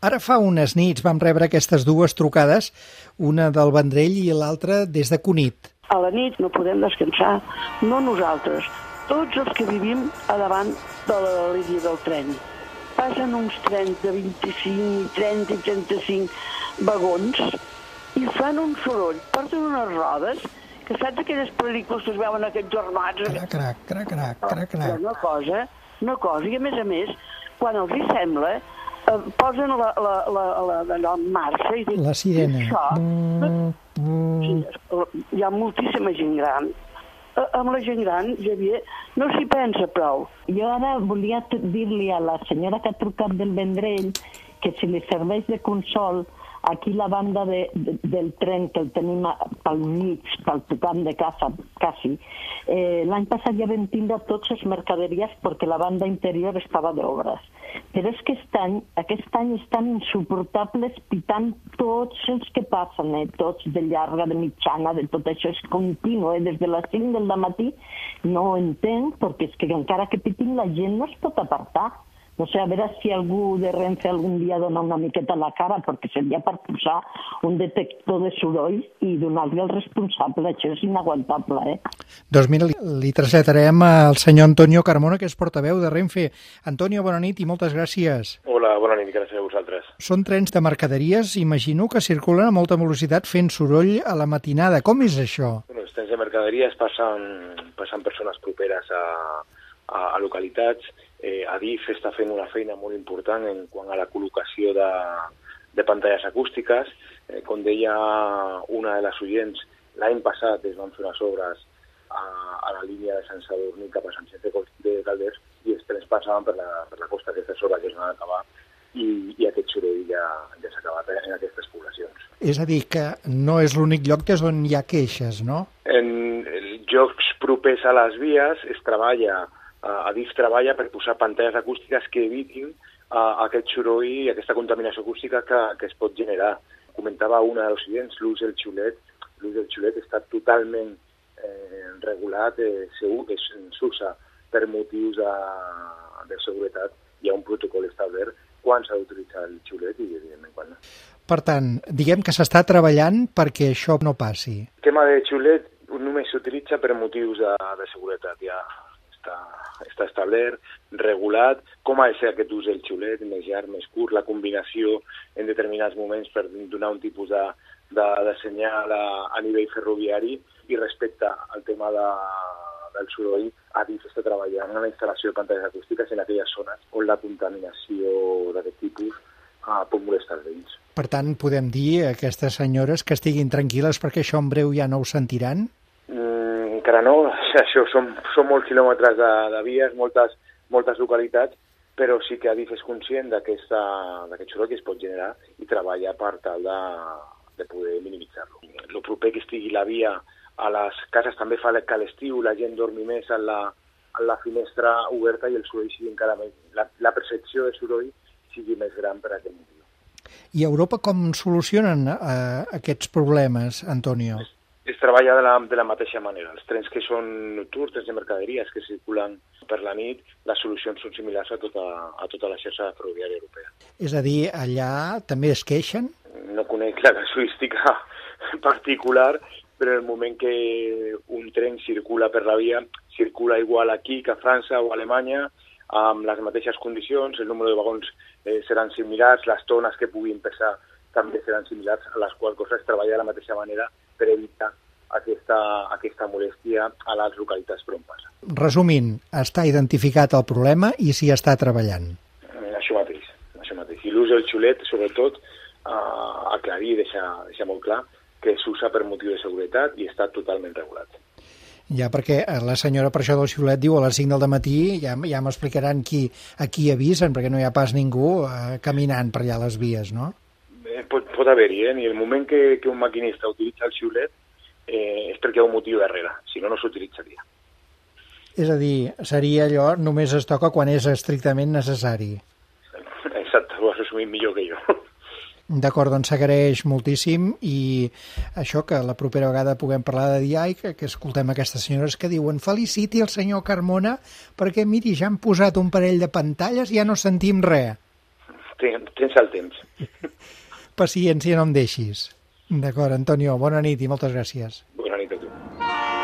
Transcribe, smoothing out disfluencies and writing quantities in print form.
Ara fa unes nits vam rebre aquestes dues trucades, una del Vendrell i l'altra des de Cunit. A la nit no podem descansar, no nosaltres, tots els que vivim a davant de la línia del tren. Passen uns trens de 25, 30 i 35 vagons i fan un soroll, porten unes rodes, que saps aquelles pel·lícules que es veuen aquests armats? Crac. Una cosa, i a més, quan els hi sembla, posen allò en marxa i diuen... La sirena. Hi ha moltíssima gent gran. Amb la gent gran, Javier, no s'hi pensa prou. Jo ara volia dir-li a la senyora que ha trucat del Vendrell que si li serveix de consol, aquí la banda del tren que el tenim pel mig, pel tocant de casa, quasi, l'any passat ja vam tindre tots les mercaderies perquè la banda interior estava d'obres. Però és que aquest any estan insuportables pitant tots els que passen, tots de llarga, de mitjana, de tot això és continu, des de les 5 del matí no ho entenc, perquè és que encara que pitin la gent no es pot apartar. No sé, a veure si algú de Renfe algun dia dona una miqueta a la cara, perquè seria per posar un detector de soroll i donar-li al responsable. Això és inaguantable, Doncs mira, li traslladarem al senyor Antonio Carmona, que és portaveu de Renfe. Antonio, bona nit i moltes gràcies. Hola, bona nit, gràcies a vosaltres. Són trens de mercaderies, imagino, que circulen a molta velocitat fent soroll a la matinada. Com és això? Bueno, els trens de mercaderies passen persones properes a localitats. Adif està fent una feina molt important en quant a la col·locació de pantalles acústiques. Com deia una de les oients, l'any passat es van fer unes obres a la línia de Sant Sadurní cap a Sant Vicent de Calders i els trens passaven per la costa. Aquestes obres ja es van acabar i aquest soroll ja s'ha acabat en aquestes poblacions. És a dir, que no és l'únic lloc que és on hi ha queixes, no? En llocs propers a les vies es treballa. Adif treballa per posar pantalles acústiques que evitin aquest soroll i aquesta contaminació acústica que es pot generar. Comentava una dels oients, l'ús del xiulet està totalment regulat, s'usa per motius de seguretat. Hi ha un protocol establert quan s'ha d'utilitzar el xiulet i evidentment quan no. Per tant, diguem que s'està treballant perquè això no passi. El tema de xiulet només s'utilitza per motius de seguretat, ja està establert, regulat, com ha de ser aquest ús del xiulet, més llarg, més curt, la combinació en determinats moments per donar un tipus de senyal a nivell ferroviari i respecte al tema del soroll, Adif està treballant en la instal·lació de pantalles acústiques en aquelles zones on la contaminació d'aquest tipus pot molestar els veïns. Per tant, podem dir a aquestes senyores que estiguin tranquil·les perquè això en breu ja no ho sentiran? Encara no, això són molts quilòmetres de vies, moltes localitats, però sí que Adif és conscient d'aquest soroll que es pot generar i treballa per tal de poder minimitzar-lo. El proper que estigui la via a les cases també fa que a l'estiu la gent dormi més en la finestra oberta i el soroll sigui encara més, la percepció de soroll sigui més gran per aquest motiu. I a Europa com solucionen aquests problemes, Antonio? Es treballa de la mateixa manera. Els trens que són nocturns, trens de mercaderies que circulen per la nit, les solucions són similars a tota la xarxa ferroviària europea. És a dir, allà també es queixen? No conec la casuística particular, però en el moment que un tren circula per la via, circula igual aquí que a França o a Alemanya, amb les mateixes condicions, el número de vagons seran similars, les tones que puguin pesar també seran similars, a les quals coses es treballa de la mateixa manera per evitar aquesta molèstia a les localitats per on passa. Resumint, està identificat el problema i s'hi està treballant. Això mateix. I l'ús del xiulet, sobretot, aclarir i deixar molt clar que s'usa per motiu de seguretat i està totalment regulat. Ja, perquè la senyora per això del xiulet diu a les 5 del matí, ja m'explicaran a qui avisen, perquè no hi ha pas ningú caminant per allà a les vies, no? Pot haver-hi, i el moment que un maquinista utilitza el xiulet és perquè hi ha un motiu darrere, si no, no s'utilitzaria. És a dir, seria allò, només es toca quan és estrictament necessari. Exacte, ho has resumit millor que jo. D'acord, doncs s'agraeix moltíssim i això que la propera vegada puguem parlar de dia i que escoltem aquestes senyores que diuen feliciti el senyor Carmona perquè miri, ja han posat un parell de pantalles i ja no sentim res. tens el temps. Paciència, no em deixis. D'acord, Antonio, bona nit i moltes gràcies. Bona nit a tu.